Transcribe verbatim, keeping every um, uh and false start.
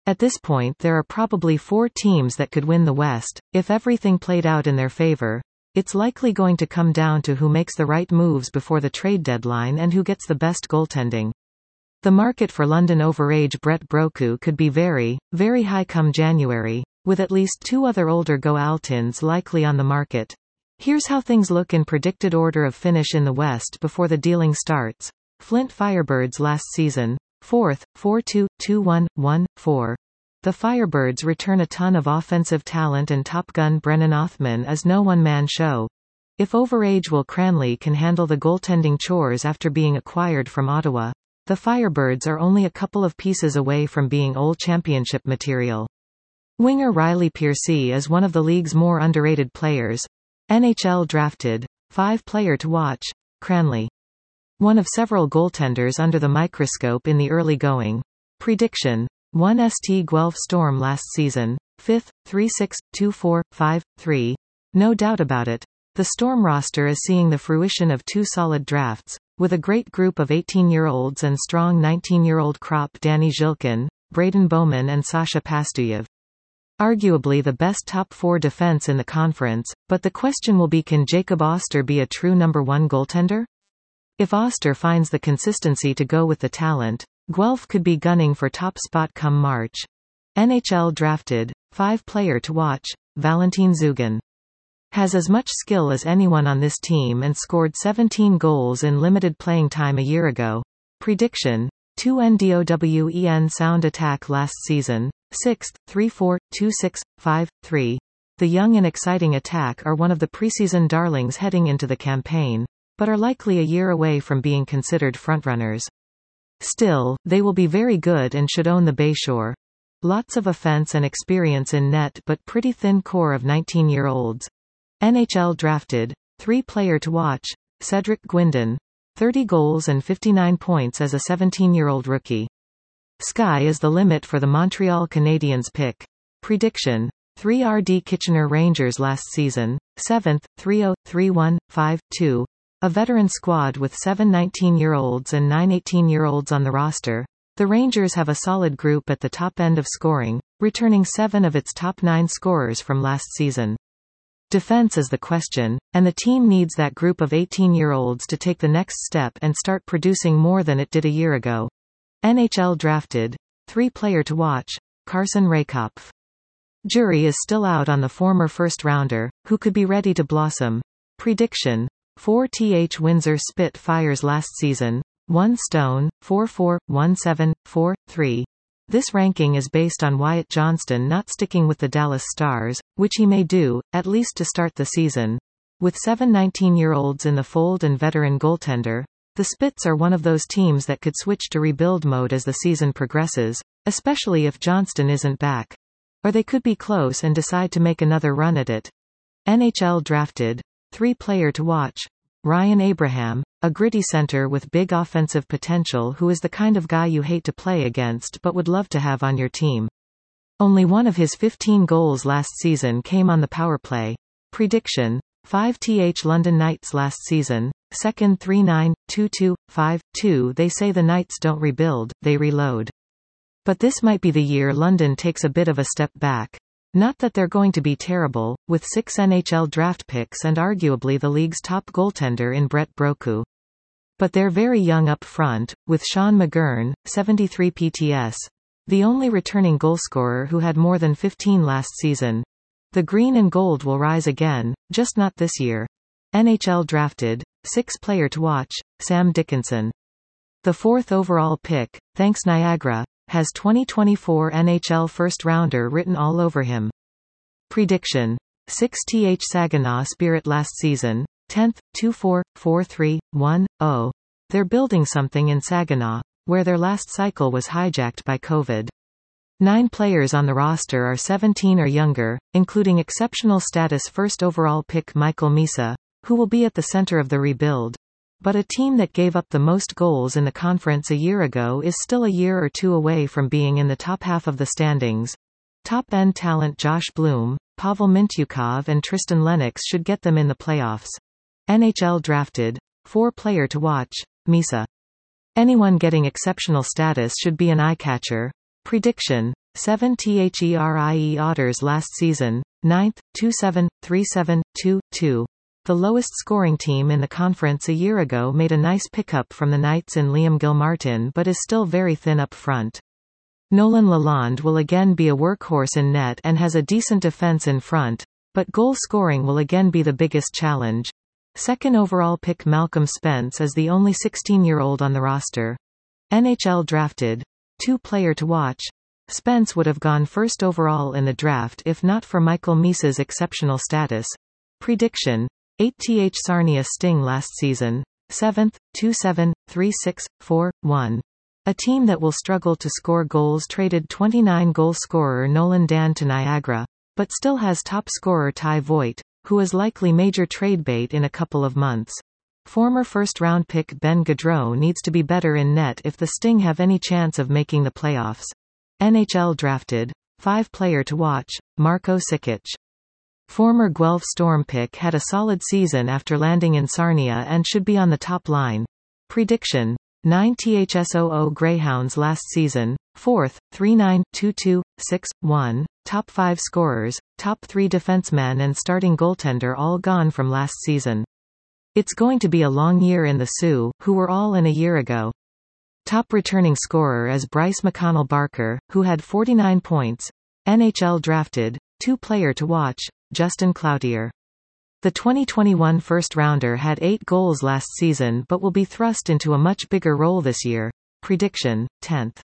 At this point there are probably four teams that could win the West. If everything played out in their favor, it's likely going to come down to who makes the right moves before the trade deadline and who gets the best goaltending. The market for London overage Brett Broku could be very, very high come January, with at least two other older Go-Altins likely on the market. Here's how things look in predicted order of finish in the West before the dealing starts. Flint Firebirds last season, fourth, four two, two one, one, four. The Firebirds return a ton of offensive talent and Top Gun Brennan Othman is no one-man show. If overage Will Cranley can handle the goaltending chores after being acquired from Ottawa, the Firebirds are only a couple of pieces away from being all championship material. Winger Riley Piercy is one of the league's more underrated players. N H L drafted. Five player to watch, Cranley. One of several goaltenders under the microscope in the early going. Prediction. one S T Guelph Storm last season, fifth, three six, two four, five, three. No doubt about it. The Storm roster is seeing the fruition of two solid drafts, with a great group of eighteen-year-olds and strong nineteen-year-old crop Danny Zhilkin, Braden Bowman and Sasha Pastuyev. Arguably the best top four defense in the conference, but the question will be, can Jacob Oster be a true number one goaltender? If Oster finds the consistency to go with the talent, Guelph could be gunning for top spot come March. N H L drafted. Five player to watch, Valentin Zugin. Has as much skill as anyone on this team and scored seventeen goals in limited playing time a year ago. Prediction. two N D O W E N sound attack last season, sixth, three four, two six, five, three. The young and exciting attack are one of the preseason darlings heading into the campaign, but are likely a year away from being considered frontrunners. Still, they will be very good and should own the Bayshore. Lots of offense and experience in net but pretty thin core of nineteen-year-olds. N H L drafted. Three player to watch, Cedric Guindon. thirty goals and fifty-nine points as a seventeen-year-old rookie. Sky is the limit for the Montreal Canadiens pick. Prediction. three R D Kitchener Rangers last season, seventh, three oh, three one, five, two. A veteran squad with seven nineteen-year-olds and nine eighteen-year-olds on the roster, the Rangers have a solid group at the top end of scoring, returning seven of its top nine scorers from last season. Defense is the question, and the team needs that group of eighteen-year-olds to take the next step and start producing more than it did a year ago. N H L drafted. Three player to watch, Carson Raykopf. Jury is still out on the former first-rounder, who could be ready to blossom. Prediction. four T H Windsor Spitfires last season, one Stone, four four, one seven, four, three. This ranking is based on Wyatt Johnston not sticking with the Dallas Stars, which he may do, at least to start the season. With seven nineteen-year-olds in the fold and veteran goaltender, the Spits are one of those teams that could switch to rebuild mode as the season progresses, especially if Johnston isn't back. Or they could be close and decide to make another run at it. N H L drafted. Three player to watch, Ryan Abraham, a gritty center with big offensive potential who is the kind of guy you hate to play against but would love to have on your team. Only one of his fifteen goals last season came on the power play. Prediction. five T H London Knights last season, second three nine, two two, five, two. They say the Knights don't rebuild, they reload. But this might be the year London takes a bit of a step back. Not that they're going to be terrible, with six N H L draft picks and arguably the league's top goaltender in Brett Broku. But they're very young up front, with Sean McGurn, seventy-three P T S. The only returning goalscorer who had more than fifteen last season. The green and gold will rise again, just not this year. N H L drafted. Six player to watch, Sam Dickinson. The fourth overall pick, thanks Niagara, has twenty twenty-four N H L first-rounder written all over him. Prediction. six T H Saginaw Spirit last season, tenth, two four, four three, one, oh. They're building something in Saginaw, where their last cycle was hijacked by COVID. Nine players on the roster are seventeen or younger, including exceptional status first overall pick Michael Misa, who will be at the center of the rebuild. But a team that gave up the most goals in the conference a year ago is still a year or two away from being in the top half of the standings. Top-end talent Josh Bloom, Pavel Mintyukov and Tristan Lennox should get them in the playoffs. N H L drafted. Four player to watch, Misa. Anyone getting exceptional status should be an eye-catcher. Prediction. seven THERIE Otters last season, ninth, two seven, three seven, two two. The lowest scoring team in the conference a year ago made a nice pickup from the Knights in Liam Gilmartin but is still very thin up front. Nolan Lalonde will again be a workhorse in net and has a decent defense in front, but goal scoring will again be the biggest challenge. Second overall pick Malcolm Spence is the only sixteen-year-old on the roster. N H L drafted. Two player to watch. Spence would have gone first overall in the draft if not for Michael Meese's exceptional status. Prediction. eight th Sarnia Sting last season. seventh, two seven, three six, four one. A team that will struggle to score goals traded twenty-nine goal scorer Nolan Dan to Niagara, but still has top scorer Ty Voigt, who is likely major trade bait in a couple of months. Former first-round pick Ben Gaudreau needs to be better in net if the Sting have any chance of making the playoffs. N H L drafted. Five player to watch, Marco Sikic. Former Guelph Storm pick had a solid season after landing in Sarnia and should be on the top line. Prediction. nine THSOO Greyhounds last season, fourth, three nine, two two, six one, top five scorers, top three defensemen and starting goaltender all gone from last season. It's going to be a long year in the Sioux, who were all in a year ago. Top returning scorer is Bryce McConnell Barker, who had forty-nine points. N H L drafted. Two player to watch, Justin Cloutier. The twenty twenty-one first-rounder had eight goals last season but will be thrust into a much bigger role this year. Prediction. tenth.